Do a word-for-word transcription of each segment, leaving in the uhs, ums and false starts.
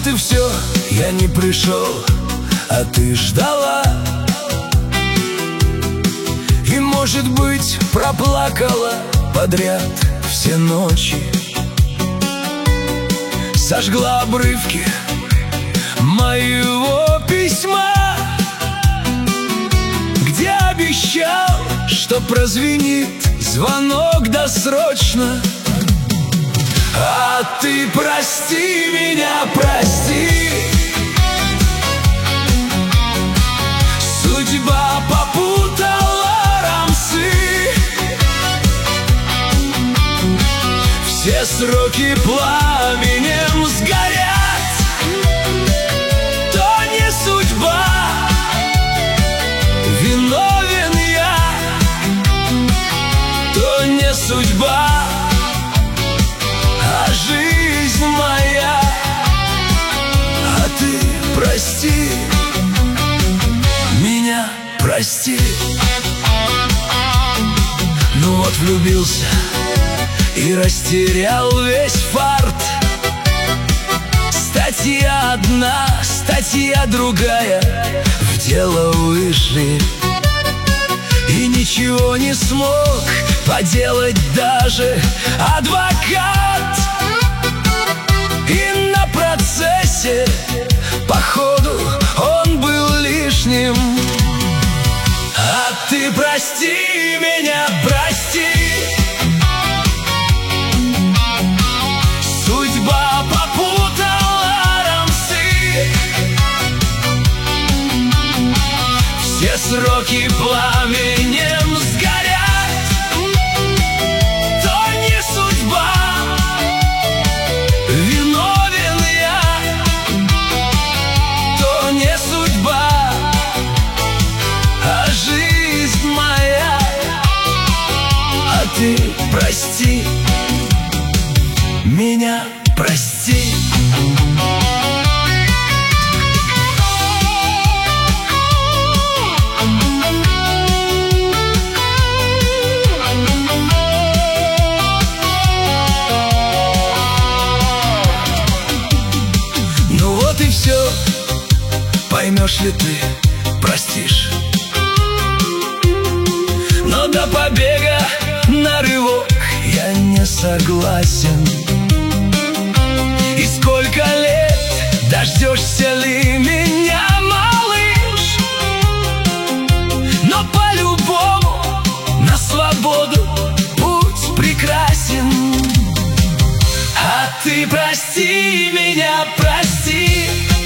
и все, я не пришел, а ты ждала. И, может быть, проплакала подряд все ночи, сожгла обрывки моего письма, где обещал, что прозвенит звонок досрочно. А ты прости меня, прости. Судьба попутала рамсы, все сроки пламенем сгорят. То не судьба, виновен я. То не судьба, а жизнь моя. А ты прости меня, прости. Ну вот влюбился и растерял весь фарт. Статья одна, статья другая в дело вышли, и ничего не смог поделать даже адвокат. И на процессе, походу, он был лишним. А ты прости меня, прости. Судьба попутала рамсы, все сроки пламенем сгорят. То не судьба, виновен я. То не судьба, а жизнь моя. А ты прости меня, прости. Ну вот и все, поймешь ли ты, простишь. Но до побега на рывок я не согласен. И сколько лет дождешься ли меня, малыш? Но по-любому на свободу путь прекрасен. А ты прости меня, прости.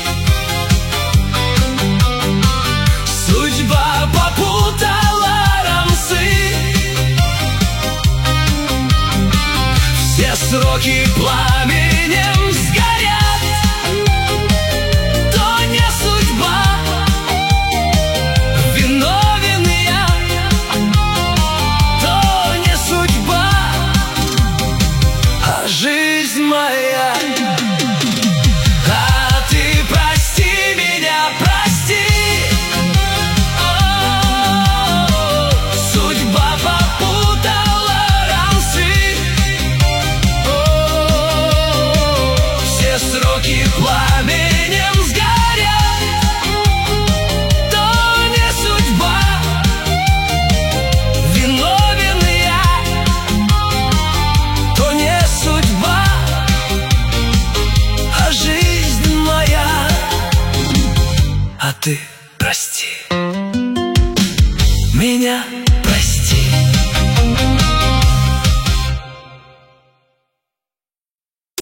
Судьба попутала рамсы, все сроки пламенем сгорят. То не судьба, виновен я. То не судьба, а жизнь моя. А ты прости меня, прости. О, судьба попутала рамсы, все сроки пламенем сгорят. То не судьба, виновен я. То не судьба, а жизнь моя. А ты прости меня.